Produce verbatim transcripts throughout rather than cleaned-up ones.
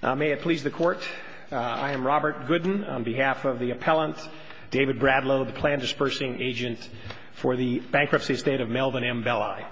Uh, may it please the Court, uh, I am Robert Gooden on behalf of the appellant, David Bradlow, the plan dispersing agent for the bankruptcy estate of Melvin M. Belli.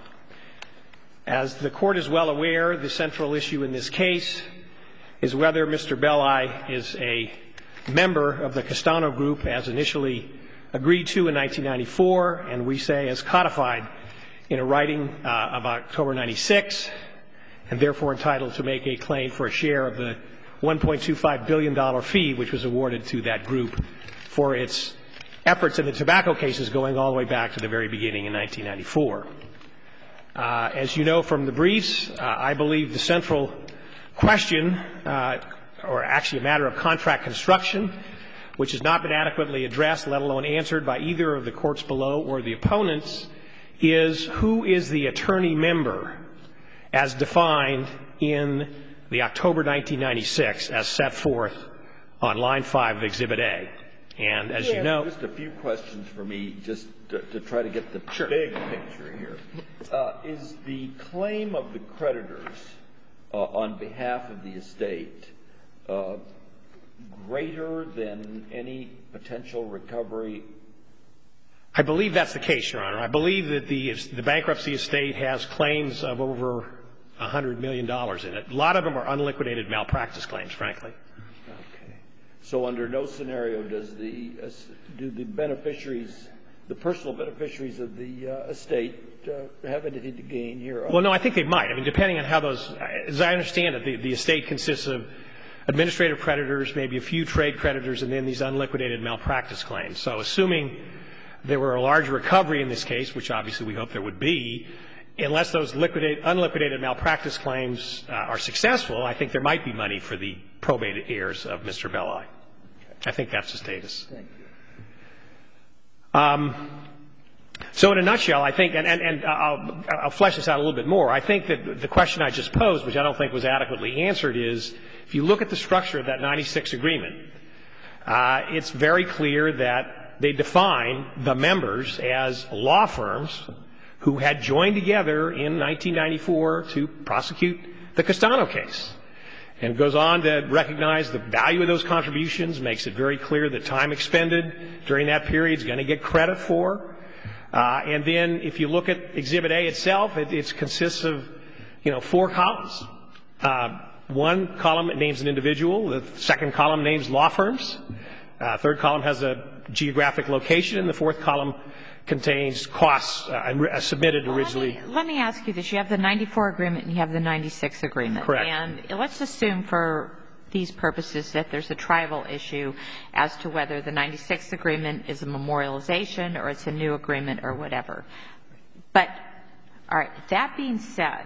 As the Court is well aware, the central issue in this case is whether Mister Belli is a member of the Castano Group as initially agreed to in nineteen ninety-four, and we say as codified in a writing uh, of October ninety-six, and therefore entitled to make a claim for a share of the one point two five billion dollars fee which was awarded to that group for its efforts in the tobacco cases going all the way back to the very beginning in nineteen ninety-four. Uh, as you know from the briefs, uh, I believe the central question, uh, or actually a matter of contract construction, which has not been adequately addressed, let alone answered by either of the courts below or the opponents, is who is the attorney member as defined in the October nineteen ninety-six as set forth on line five of Exhibit A. And as yeah, you know... Just a few questions for me, just to, to try to get the sure. big picture here. Uh, is the claim of the creditors uh, on behalf of the estate uh, greater than any potential recovery? I believe that's the case, Your Honor. I believe that the, the bankruptcy estate has claims of over one hundred million dollars in it. A lot of them are unliquidated malpractice claims, frankly. Okay. So under no scenario does the, uh, do the beneficiaries, the personal beneficiaries of the uh, estate uh, have anything to gain here? Well, no, I think they might. I mean, depending on how those, as I understand it, the, the estate consists of administrative creditors, maybe a few trade creditors, and then these unliquidated malpractice claims. So assuming there were a large recovery in this case, which obviously we hope there would be, unless those liquidate, unliquidated malpractice claims uh, are successful, I think there might be money for the probate heirs of Mister Belli. Okay. I think that's the status. Thank you. Um, so in a nutshell, I think, and, and, and I'll, I'll flesh this out a little bit more, I think that the question I just posed, which I don't think was adequately answered, is if you look at the structure of that ninety-six agreement, uh, it's very clear that they define the members as law firms who had joined together in nineteen ninety-four to prosecute the Castano case. And goes on to recognize the value of those contributions, makes it very clear that time expended during that period is going to get credit for. Uh, and then if you look at Exhibit A itself, it, it consists of, you know, four columns. Uh, one column names an individual. The second column names law firms. Uh, third column has a geographic location, and the fourth column contains costs uh, submitted originally. Well, let, me, let me ask you this. You have the ninety-four agreement and you have the ninety-six agreement. Correct. And let's assume for these purposes that there's a tribal issue as to whether the ninety-six agreement is a memorialization or it's a new agreement or whatever. But, all right, that being said,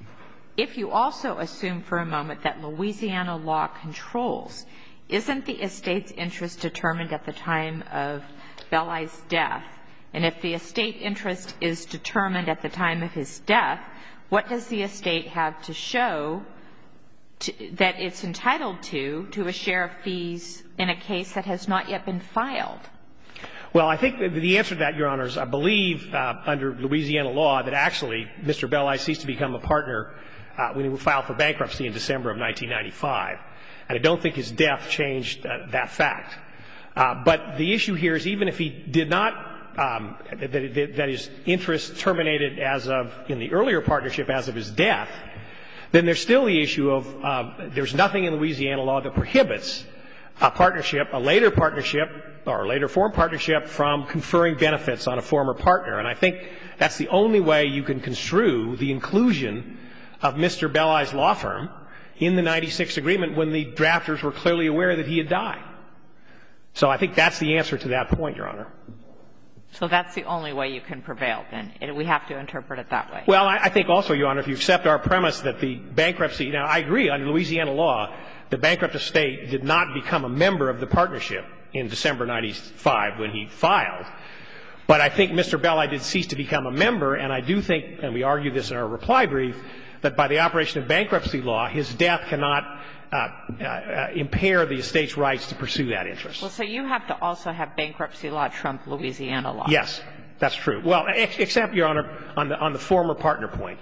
if you also assume for a moment that Louisiana law controls, isn't the estate's interest determined at the time of Belli's death? And if the estate interest is determined at the time of his death, what does the estate have to show to, that it's entitled to, to a share of fees in a case that has not yet been filed? Well, I think the answer to that, Your Honors, I believe uh, under Louisiana law that actually Mister Belli ceased to become a partner uh, when he filed for bankruptcy in December of nineteen ninety-five. And I don't think his death changed uh, that fact. Uh, but the issue here is even if he did not Um, that, that, that his interest terminated as of, in the earlier partnership as of his death, then there's still the issue of uh, there's nothing in Louisiana law that prohibits a partnership, a later partnership, or a later form partnership from conferring benefits on a former partner. And I think that's the only way you can construe the inclusion of Mister Belli's law firm in the ninety-six agreement when the drafters were clearly aware that he had died. So I think that's the answer to that point, Your Honor. So that's the only way you can prevail, then. We have to interpret it that way. Well, I, I think also, Your Honor, if you accept our premise that the bankruptcy, now I agree, under Louisiana law, the bankrupt estate did not become a member of the partnership in December ninety-five when he filed. But I think Mister Belli did cease to become a member, and I do think, and we argue this in our reply brief, that by the operation of bankruptcy law, his death cannot Uh, uh, impair the estate's rights to pursue that interest. Well, so you have to also have bankruptcy law trump Louisiana law. Yes, that's true. Well, ex- except, Your Honor, on the on the former partner point.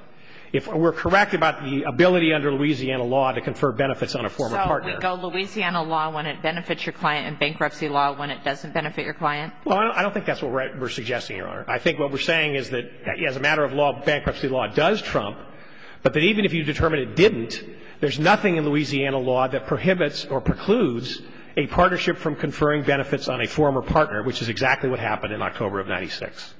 if we're correct about the ability under Louisiana law to confer benefits on a former so partner. So we go Louisiana law when it benefits your client and bankruptcy law when it doesn't benefit your client? Well, I don't, I don't think that's what we're, we're suggesting, Your Honor. I think what we're saying is that as a matter of law, bankruptcy law does trump, but that even if you determine it didn't, there's nothing in Louisiana law that prohibits or precludes a partnership from conferring benefits on a former partner, which is exactly what happened in October of ninety-six.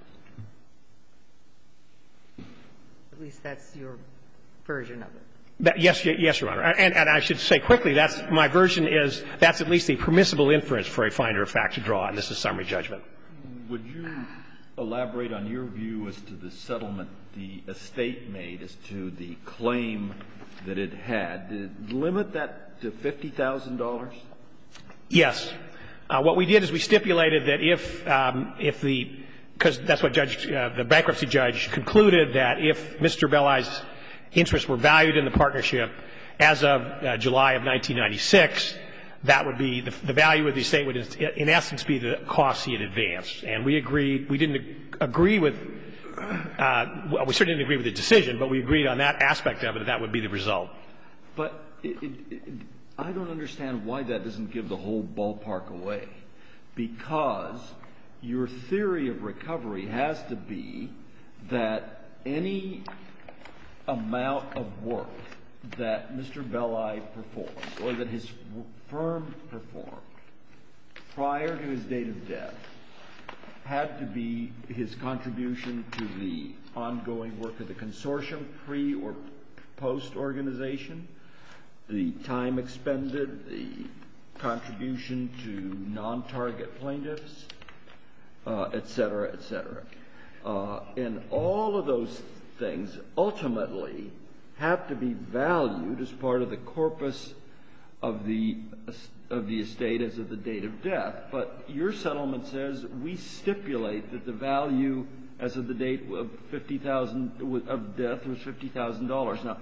At least that's your version of it. That, yes, yes, Your Honor. And, and I should say quickly, that's my version is that's at least a permissible inference for a finder of fact to draw, and this is summary judgment. Would you elaborate on your view as to the settlement the estate made as to the claim that it had? Did it limit that to fifty thousand dollars? Yes. Uh, what we did is we stipulated that if um, if the because that's what judge uh, the bankruptcy judge concluded that if Mister Belli's interests were valued in the partnership as of uh, July of nineteen ninety-six, that would be the, the value of the estate would in essence be the costs he had advanced. And we agreed. We didn't agree with. Uh, well, we certainly didn't agree with the decision, but we agreed on that aspect of it. That would be the result. But it, it, it, I don't understand why that doesn't give the whole ballpark away, because your theory of recovery has to be that any amount of work that Mister Belli performed or that his firm performed prior to his date of death had to be his contribution to the ongoing work of the consortium pre or post organization, the time expended, the contribution to non-target plaintiffs, uh, et cetera, et cetera. Uh, and all of those things ultimately have to be valued as part of the corpus of the of the estate as of the date of death. But your settlement says we stipulate that the value as of the date of fifty thousand of death was fifty thousand dollars. Now,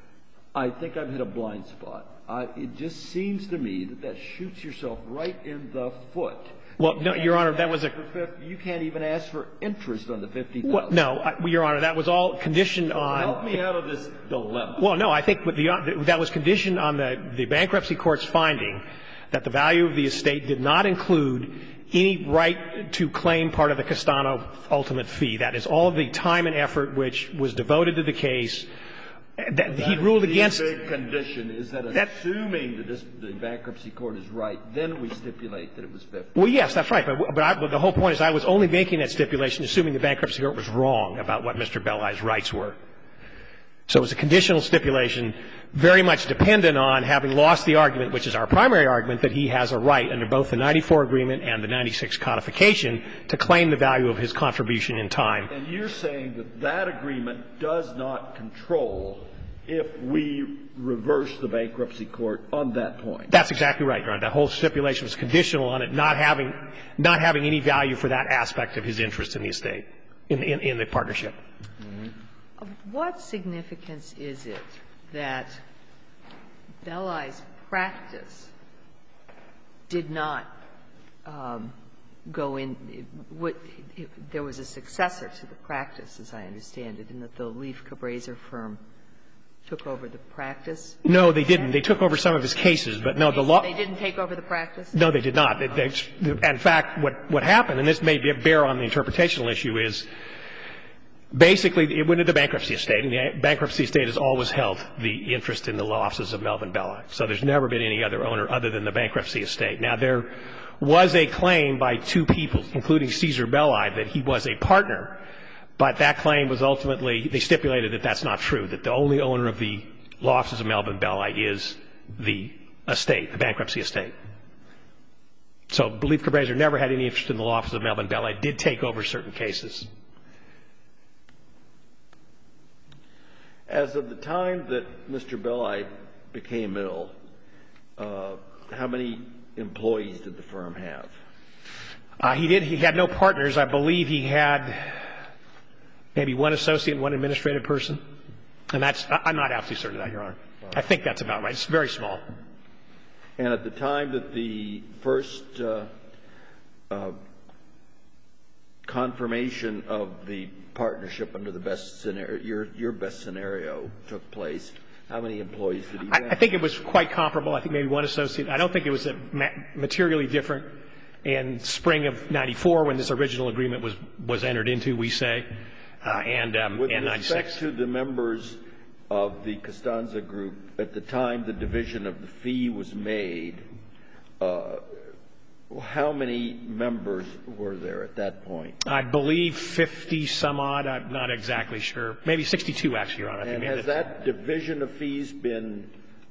I think I've hit a blind spot. I, it just seems to me that that shoots yourself right in the foot. Well, no, Your Honor, that was a. You can't even ask for interest on the fifty thousand. Well, no, I, Your Honor, that was all conditioned so on. Help me out of this dilemma. Well, no, I think the, that was conditioned on the, the bankruptcy court's finding that the value of the estate did not include any right to claim part of the Castano ultimate fee. That is all of the time and effort which was devoted to the case. That he ruled against. The big condition is that, that assuming that this, the bankruptcy court is right, then we stipulate that it was fifty. Well, yes, that's right. But, but, I, but the whole point is I was only making that stipulation assuming the bankruptcy court was wrong about what Mister Belli's rights were. So it was a conditional stipulation, very much dependent on having lost the argument, which is our primary argument, that he has a right under both the ninety-four agreement and the ninety-six codification to claim the value of his contribution in time. And you're saying that that agreement does not control if we reverse the bankruptcy court on that point. That's exactly right, Your Honor. That whole stipulation was conditional on it not having not having any value for that aspect of his interest in the estate, in, in, in the partnership. Mm-hmm. Of what significance is it that Belli's practice did not um, go in what, it, there was a successor to the practice, as I understand it, and that the Leaf Cabraser firm took over the practice? No, they didn't. They took over some of his cases, but no, the law. They didn't take over the practice? No, they did not. They, they, in fact, what, what happened, and this may bear on the interpretational issue, is basically it went to the bankruptcy estate, and the bankruptcy estate has always held the interest in the law offices of Melvin Belli. So there's never been any other owner other than the bankruptcy estate. Now, there was a claim by two people, including Caesar Belli, that he was a partner. But that claim was ultimately, they stipulated that that's not true, that the only owner of the law offices of Melvin Belli is the estate, the bankruptcy estate. So Leaf Cabraser never had any interest in the law offices of Melvin Belli, did take over certain cases. As of the time that Mister Belli became ill, uh, how many employees did the firm have? Uh, he did, he had no partners. I believe he had maybe one associate and one administrative person. And that's, I'm not absolutely certain of that, Your Honor. I think that's about right. It's very small. And at the time that the first uh, uh, confirmation of the partnership under the best scenario, your, your best scenario took place, how many employees did he have? I, I think it was quite comparable. I think maybe one associate. I don't think it was a ma materially different in spring of ninety-four when this original agreement was, was entered into, we say, uh, and, um, With and respect ninety-six. to the members of the Costanza Group, at the time the division of the fee was made, uh, how many members were there at that point? I believe fifty some odd. I'm not exactly sure. Maybe sixty-two, actually, Your Honor. And has that division of fees been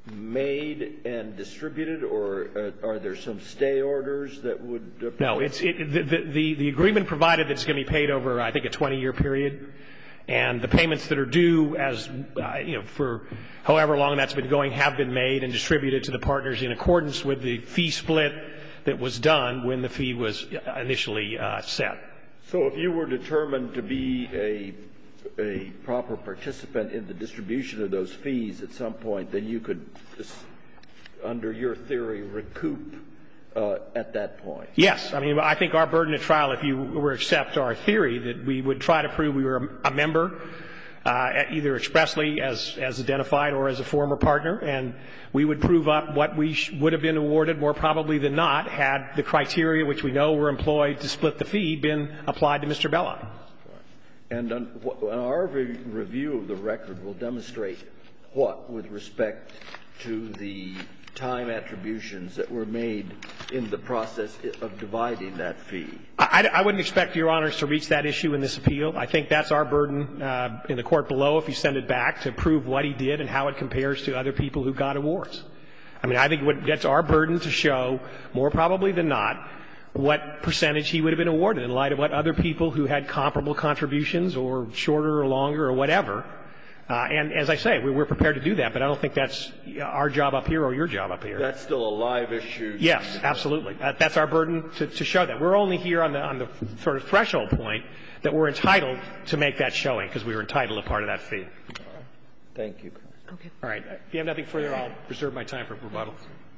made and distributed, or uh, are there some stay orders that would? Uh, no, it's it, the, the the agreement provided that it's going to be paid over, I think, a twenty-year period, and the payments that are due, as uh, you know, for however long that's been going, have been made and distributed to the partners in accordance with the fee split that was done when the fee was initially uh, set. So, if you were determined to be a a proper participant in the distribution of those fees at some point, then you could, under your theory, recoup uh, at that point. Yes. I mean, I think our burden at trial, if you were to accept our theory, that we would try to prove we were a member, uh, either expressly as, as identified or as a former partner, and we would prove up what we sh would have been awarded more probably than not had the criteria which we know were employed to split the fee been applied to Mister Belli. And on, on our re review of the record will demonstrate what with respect to the time attributions that were made in the process of dividing that fee. I, I wouldn't expect Your Honors to reach that issue in this appeal. I think that's our burden uh, in the court below if you send it back to prove what he did and how it compares to other people who got awards. I mean, I think what, that's our burden to show, more probably than not, what percentage he would have been awarded in light of what other people who had comparable contributions or shorter or longer or whatever. Uh, and as I say, we, we're prepared to do that, but I don't think that's our job up here or your job up here. That's still a live issue. Yes, absolutely. Uh, that's our burden to, to show that. We're only here on the, on the sort of threshold point that we're entitled to make that showing because we were entitled to part of that fee. Thank you. Okay. All right. If you have nothing further, I'll reserve my time for rebuttal.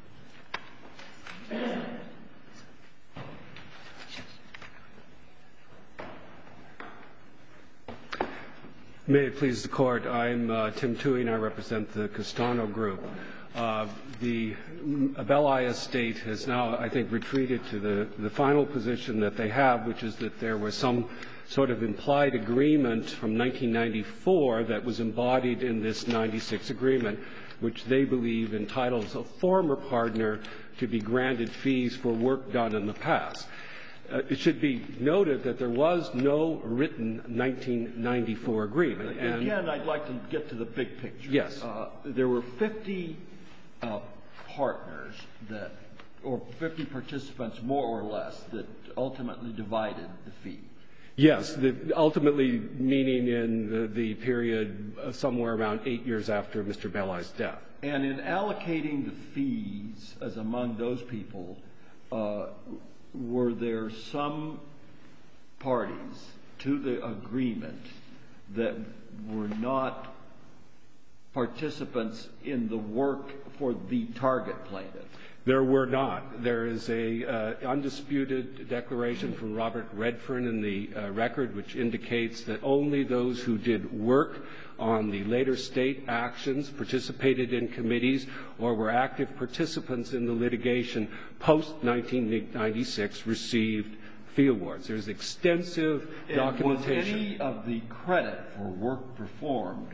May it please the Court, I'm uh, Tim Toohey and I represent the Castano Group. Uh, the Belli estate has now, I think, retreated to the, the final position that they have, which is that there was some sort of implied agreement from nineteen ninety-four that was embodied in this ninety-six agreement, which they believe entitles a former partner to be granted fees for work done in the past. Uh, it should be noted that there was no written nineteen ninety-four agreement. And again, I'd like to get to the big picture. Yes. Uh, there were fifty uh, partners that, or fifty participants more or less, that ultimately divided the fee. Yes, the, ultimately meaning in the, the period uh, somewhere around eight years after Mister Belli's death. And in allocating the fees as among those people, uh, were there some parties to the agreement that were not participants in the work for the target plaintiff? There were not. There is a uh, undisputed declaration from Robert Redfern in the uh, record which indicates that only those who did work on the later state actions, participated in committees, or were active participants in the litigation post nineteen ninety-six received fee awards. There's extensive and documentation. Was any of the credit for work performed,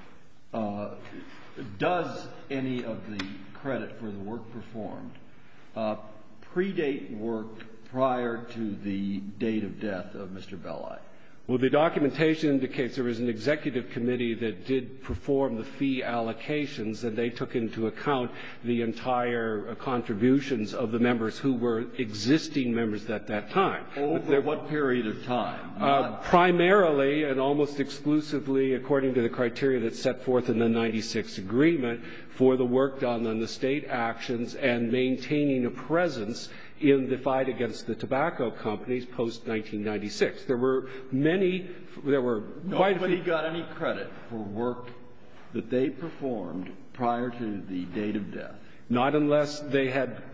uh, does any of the credit for the work performed uh, predate work prior to the date of death of Mister Belli? Well, the documentation indicates there was an executive committee that did perform the fee allocations, and they took into account the entire uh, contributions of the members who were existing members at that time. Over what period of time? Uh, primarily and almost exclusively, according to the criteria that's set forth in the ninety-six agreement, for the work done on the state actions and maintaining a presence in the fight against the tobacco companies post nineteen ninety-six. There were many, there were quite Nobody a few. got any credit for work that they performed prior to the date of death. Not unless they had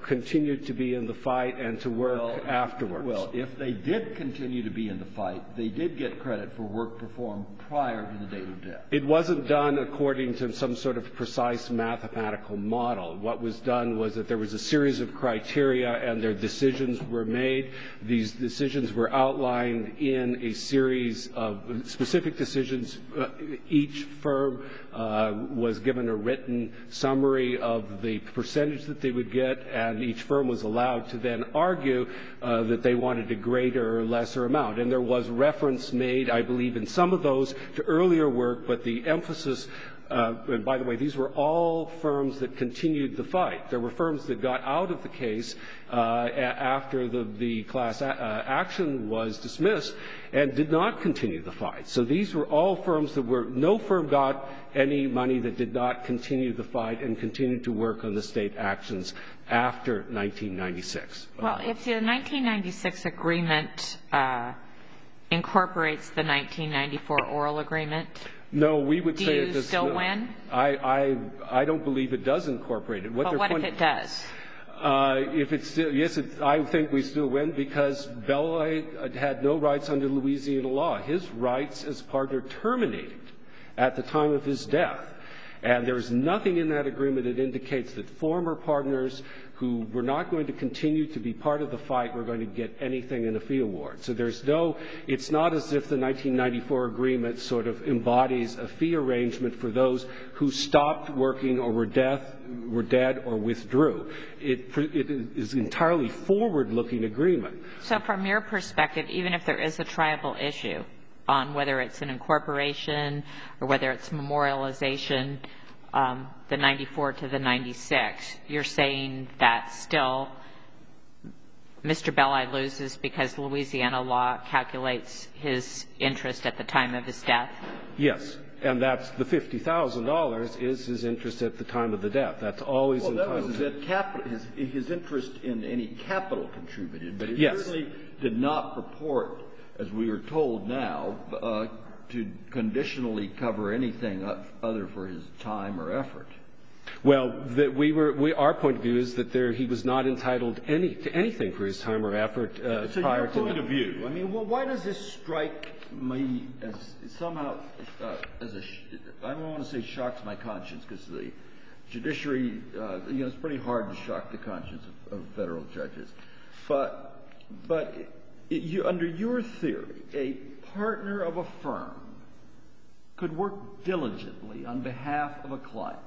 continued to be in the fight and to work well, afterwards. Well, if they did continue to be in the fight, they did get credit for work performed prior to the date of death. It wasn't done according to some sort of precise mathematical model. What was done was that there was a series of criteria and their decisions were made. These decisions were outlined in a series of specific decisions. Uh, each firm uh, was given a written summary of the percentage that they would get, and each firm was allowed to then argue uh, that they wanted a greater or lesser amount. And there was reference made, I believe, in some of those to earlier work, but the emphasis Uh, and by the way, these were all firms that continued the fight. There were firms that got out of the case uh, a- after the, the class a- uh, action was dismissed and did not continue the fight. So these were all firms that were, no firm got any money that did not continue the fight and continued to work on the state actions after nineteen ninety-six. Well, if the nineteen ninety-six agreement uh, incorporates the nineteen ninety-four oral agreement, No, we would do say you it does still not. win? I, I, I don't believe it does incorporate it. What But they're what if point- it does? Uh, if it's still, yes, it, I think we still win because Belli had no rights under Louisiana law. His rights as partner terminated at the time of his death. And there is nothing in that agreement that indicates that former partners who were not going to continue to be part of the fight were going to get anything in a fee award. So there's no, it's not as if the nineteen ninety-four agreement sort of embodies a fee arrangement for those who stopped working or were death, were dead or withdrew. It, it is entirely forward-looking agreement. So from your perspective, even if there is a tribal issue on whether it's an incorporation or whether it's memorialization, um, the ninety-four to the ninety-six, you're saying that still Mister Belli loses because Louisiana law calculates his interest at the time of his death? Yes. And that's the fifty thousand dollars is his interest at the time of the death. That's always well, that entitled was to. his, capital, his, his interest in any capital contributed, but it Yes. certainly did not purport, as we are told now, uh, to conditionally cover anything other for his time or effort. Well, that we were, we, our point of view is that there, he was not entitled any, to anything for his time or effort uh, so prior your to. point of view, I mean, well, why does this strike me as somehow uh, as a, I don't want to say shocks my conscience because the judiciary, uh, you know, it's pretty hard to shock the conscience of, of federal judges, but but it, you, under your theory, a partner of a firm could work diligently on behalf of a client,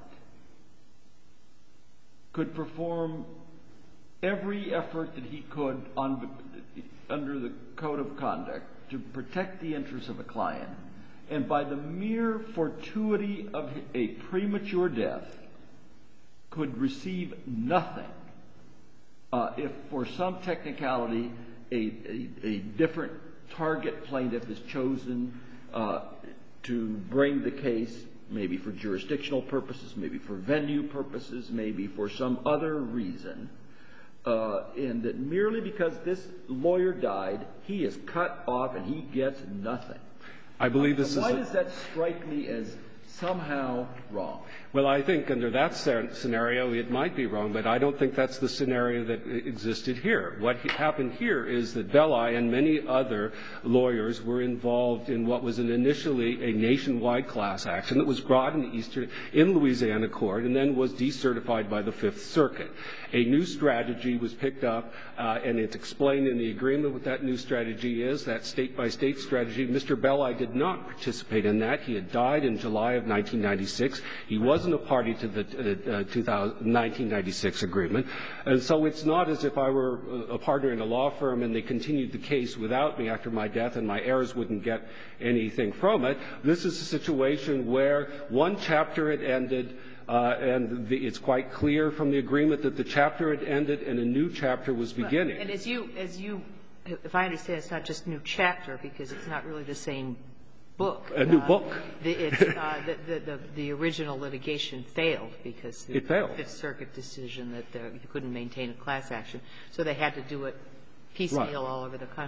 could perform every effort that he could on, under the code of conduct to protect the interests of a client, and by the mere fortuity of a premature death could receive nothing uh, if for some technicality a, a, a different target plaintiff is chosen uh, to bring the case, maybe for jurisdictional purposes, maybe for venue purposes, maybe for some other reason, uh, and that merely because this lawyer died, he is cut off and he gets nothing. I believe this Why is. does that strike me as somehow wrong? Well, I think under that scenario it might be wrong, but I don't think that's the scenario that existed here. What happened here is that Belli and many other lawyers were involved in what was an initially a nationwide class action that was brought in the Eastern, in Louisiana court and then was decertified by the Fifth Circuit. A new strategy was picked up, uh, and it's explained in the agreement what that new strategy is, that state-by-state strategy. Mister Belli did not participate in that. He had died in July of nineteen ninety-six. He wasn't a party to the uh, nineteen ninety-six agreement. And so it's not as if I were a partner in a law firm and they continued the case without me after my death and my heirs wouldn't get anything from it. This is a situation where one chapter had ended, Uh, and the, it's quite clear from the agreement that the chapter had ended and a new chapter was beginning. And as you, as you, if I understand, it's not just a new chapter because it's not really the same book. A new uh, book. The, it's, uh, the, the, the, the original litigation failed because the It failed. Fifth Circuit decision that uh, you couldn't maintain a class action, so they had to do it piecemeal Right. all over the country.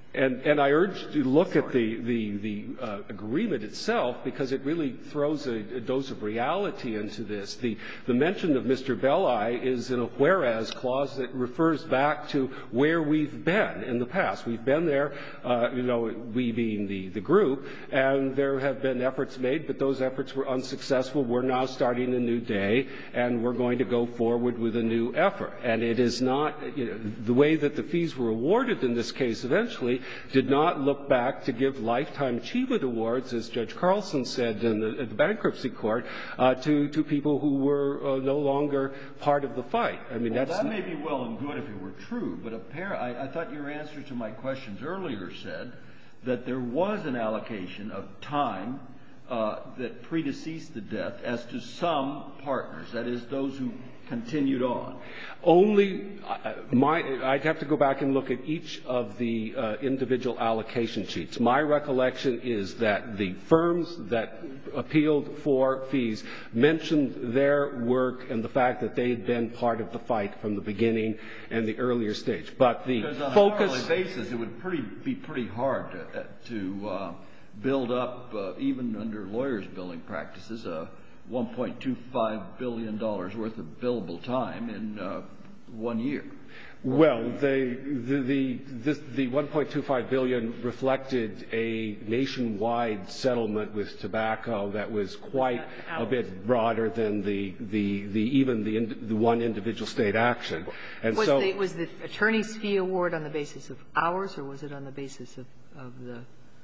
And, and I urge you to look at the, the, the uh, agreement itself, because it really throws a, a dose of reality into this. The, the mention of Mister Belli is in a whereas clause that refers back to where we've been in the past. We've been there, uh, you know, we being the, the group, and there have been efforts made, but those efforts were unsuccessful. We're now starting a new day, and we're going to go forward with a new effort. And it is not, you know, the way that the fees were awarded in this case eventually did not look back to give lifetime achievement awards, as Judge Carlson said in the, in the bankruptcy court, uh, to, to people who were uh, no longer part of the fight. I mean, well, that's that may be well and good if it were true, but apparently, I, I thought your answer to my questions earlier said that there was an allocation of time uh, that predeceased the death as to some partners, that is, those who continued on. Only uh, my, I'd have to go back and look at each of the uh, individual allocation sheets. My recollection is that the firms that appealed for fees mentioned their work and the fact that they had been part of the fight from the beginning and the earlier stage. But the because on focus, a hourly basis, it would pretty, be pretty hard to, uh, to uh, build up, uh, even under lawyers' billing practices, uh, one point two five billion dollars worth of billable time in uh, one year. Well, the the the, this, the one point two five billion dollars reflected a nationwide settlement with tobacco that was quite a bit broader than the the, the even the, the one individual state action. And was so the, was the attorney's fee award on the basis of hours, or was it on the basis of of the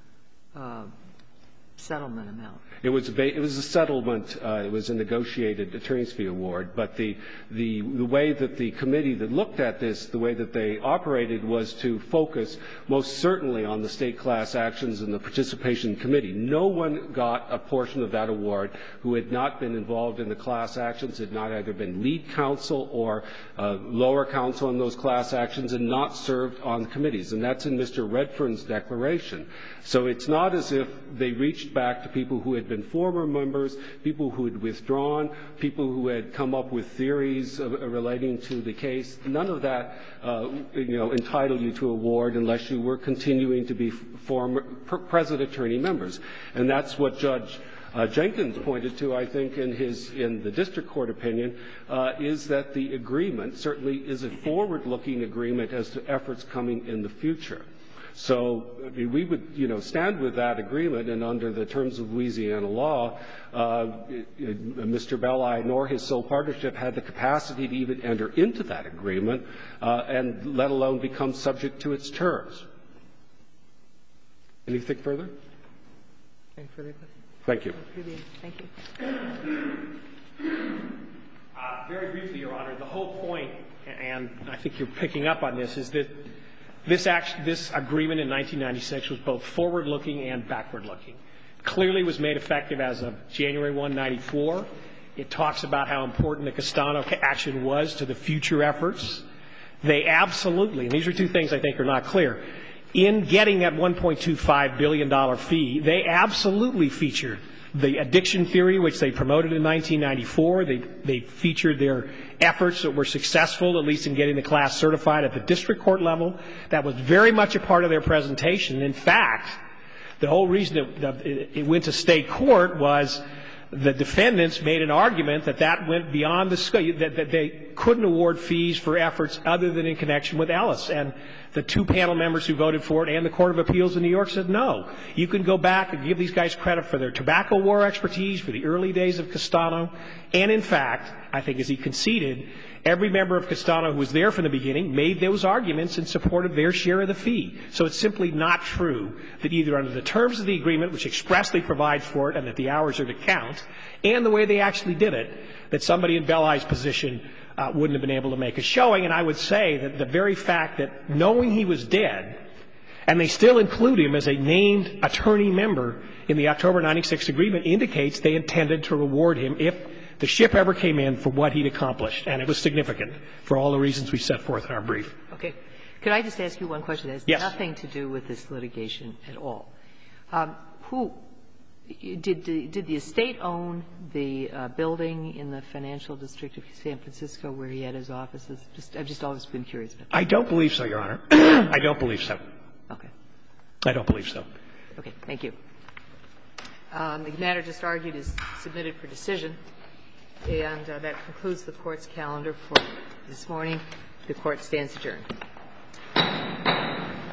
uh, settlement amount? It was a, ba- it was a settlement. Uh, it was a negotiated attorney's fee award. But the, the the way that the committee that looked at this, the way that they operated, was to focus most certainly on the state class actions and the participation committee. No one got a portion of that award who had not been involved in the class actions, had not either been lead counsel or uh, lower counsel in those class actions, and not served on the committees. And that's in Mister Redfern's declaration. So it's not as if they reached back to people who had been former members, people who had withdrawn, people who had come up with theories of, uh, relating to the case. None of that, uh, you know, entitled you to award unless you were continuing to be former present attorney members. And that's what Judge Uh, Jenkins pointed to, I think, in his in the district court opinion, uh, is that the agreement certainly is a forward-looking agreement as to efforts coming in the future. So I mean, we would, you know, stand with that agreement, and under the terms of Louisiana law, uh, it, it, Mister Belli nor his sole partnership had the capacity to even enter into that agreement, uh, and let alone become subject to its terms. Anything further? Any further questions? Thank you. Thank you. Uh, very briefly, Your Honor, the whole point, and I think you're picking up on this, is that this, act, this agreement in nineteen ninety-six was both forward-looking and backward-looking. Clearly was made effective as of January first, ninety-four. It talks about how important the Castano action was to the future efforts. They absolutely, and these are two things I think are not clear, in getting that one point two five billion dollars fee, they absolutely featured the addiction theory, which they promoted in nineteen ninety-four. They, they featured their efforts that were successful, at least in getting the class certified at the district court level. That was very much a part of their presentation. In fact, the whole reason that it went to state court was the defendants made an argument that that went beyond the scope, that, that they couldn't award fees for efforts other than in connection with Ellis. And the two panel members who voted for it and the Court of Appeals in New York said, no, you can go back and give these guys credit for their tobacco war expertise, for the early days of Castano. And in fact, I think as he conceded, every member of Castano who was there from the beginning made those arguments in support of their share of the fee. So it's simply not true that either under the terms of the agreement, which expressly provides for it and that the hours are to count, and the way they actually did it, that somebody in Belli's position uh, wouldn't have been able to make a showing. And I would say that the very fact that knowing he was dead, and they still include him as a named attorney member in the October ninety-six agreement, indicates they intended to reward him if the ship ever came in for what he'd accomplished. And it was significant for all the reasons we set forth in our brief. Okay. Could I just ask you one question that has yes. nothing to do with this litigation at all? Um, who did the, did the estate own the uh, building in the financial district of San Francisco where he had his offices? Just, I've just always been curious about that. I don't believe so, Your Honor. I don't believe so. Okay. I don't believe so. Okay. Thank you. Um, the matter just argued is submitted for decision, and uh, that concludes the Court's calendar for this morning. The Court stands adjourned.